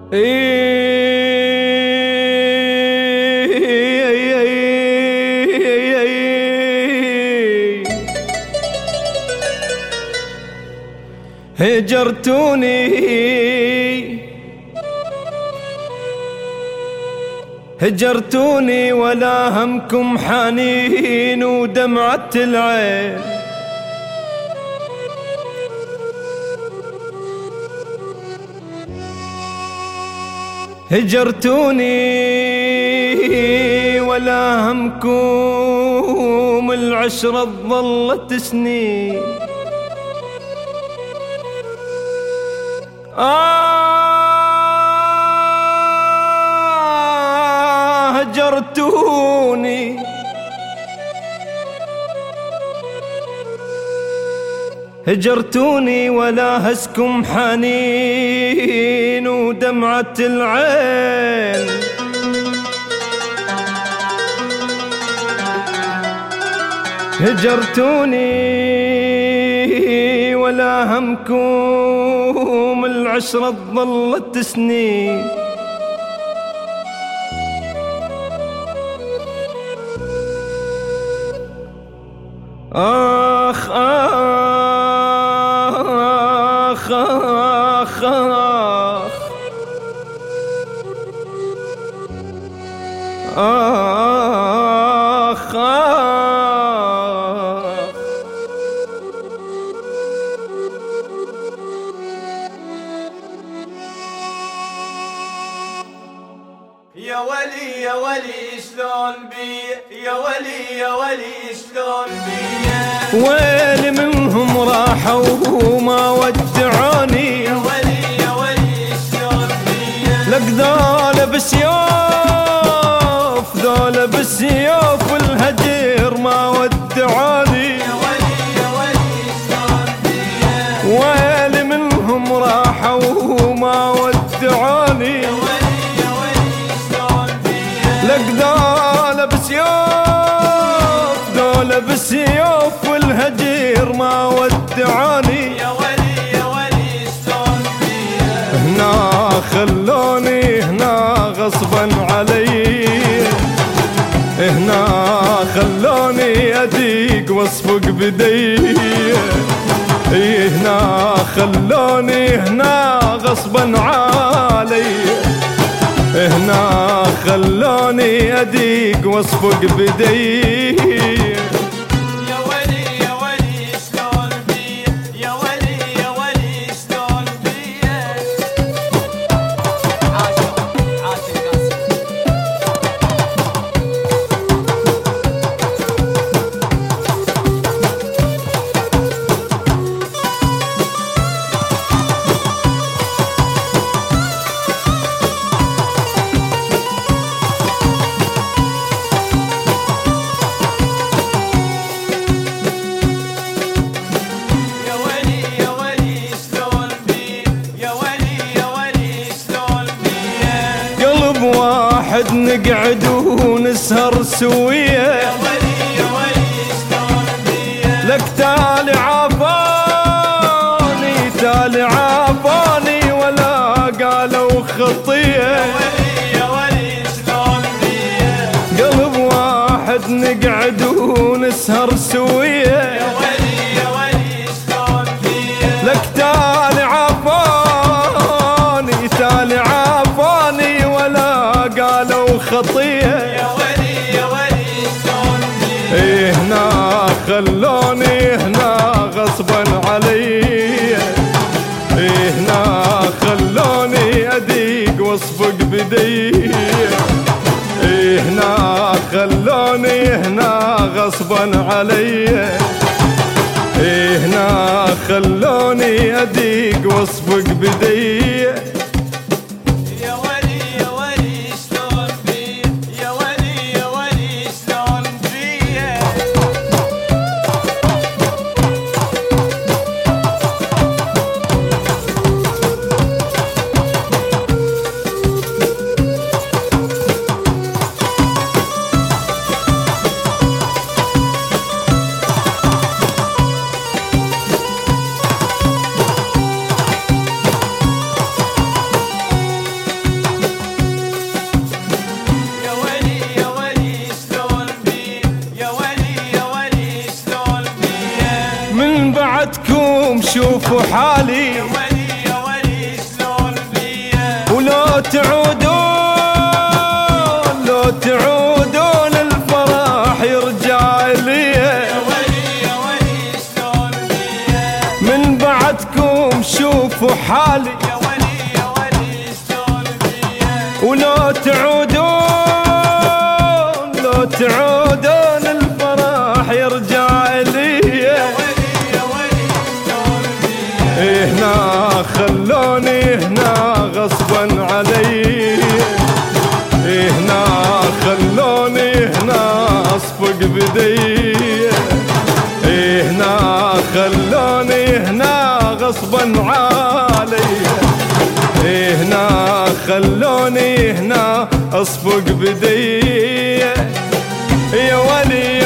هجرتوني ولا همكم حنين ودمعة العين. هجرتوني ولا همكم العشرة ظلت سنين. هجرتوني ولا هسكم حنين ودمعة العين. هجرتوني ولا همكم العشرة ظلت سنين. آخ آخ آخ آخ يا ولي يا ولي شلون بي، يا ولي يا ولي شلون بي. ويل منهم راحوا وما ودعوني. يا ولي يا ولي شلون بي. لك ذولا بسيوف، ذولا بسيوف الهجر ما ودعوني. يا ولي يا ولي شلون بي. ويل منهم راحوا وما ودعوني. يا ولي يا ولي شلون بي. لك ذولا بسيوف، ذولا بسيوف الهجر ما ودعوني. يا ولي يا ولي شلون بي. هنا خلوني، هنا غصبا علي. هنا خلوني أديق واصفق بدي. هنا خلوني، هنا غصبا علي. هنا خلوني أديق واصفق بدي. يا ولي يا ولي شلون بي، يا ولي يا ولي شلون بي. عاشق عاشق قاسم. نقعد ونسهر سوية. يا ولي يا ولي شلون بي. لك تالي عافاني، تالي عافاني ولا قالوا خطية. يا ولي يا ولي شلون بي. قلب واحد نقعد ونسهر سوية. يا ولي يا ولي شلون بي. لك تالي عافاني، تالي عافاني ولا قالوا خطية. يا ولي يا ولي شلون بي. هنا خلوني، هنا غصبا علي. هنا خلوني أديق واصفق بدي. هنا خلوني، هنا غصبا علي. هنا خلوني أديق واصفق بدي. يا ولي يا ولي شلون بي، يا ولي يا ولي شلون بي. بعدكم شوفوا حالي يا ولي يا ولي شلون بيا ولو تعودون الفرح يرجع لي يا ولي يا ولي شلون بيا من بعدكم شوفوا حالي يا ولي يا ولي شلون بيا ولو تعودون الفرح يرجع لي يا ولي يا ولي شلون بيا هنا خلوني هنا غصبا علي هنا خلوني هنا اصفق بدي هنا خلوني هنا غصبا علي هنا خلوني هنا اصفق بدي يا ولي